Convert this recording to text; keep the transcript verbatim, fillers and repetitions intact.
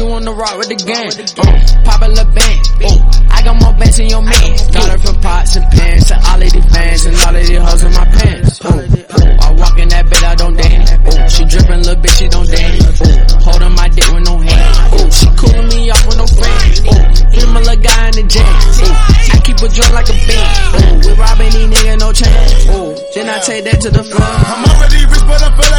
you on the rock with the gang. Uh, pop a little band. Oh, I got more bands than your man. Got her from pots and pans to all of these fans and all of these hoes in my pants. Oh, oh, I walk in that bed, I don't dance. Oh, she drippin', little bitch, she don't dance. Oh, holding my dick with no hands. Oh, she coolin' me off with no friends. Oh, free my little guy in the jam. Oh, I keep a joint like a band. Oh, we robbing these niggas, no chance. Oh, then I take that to the floor. I'm already rich, but I feel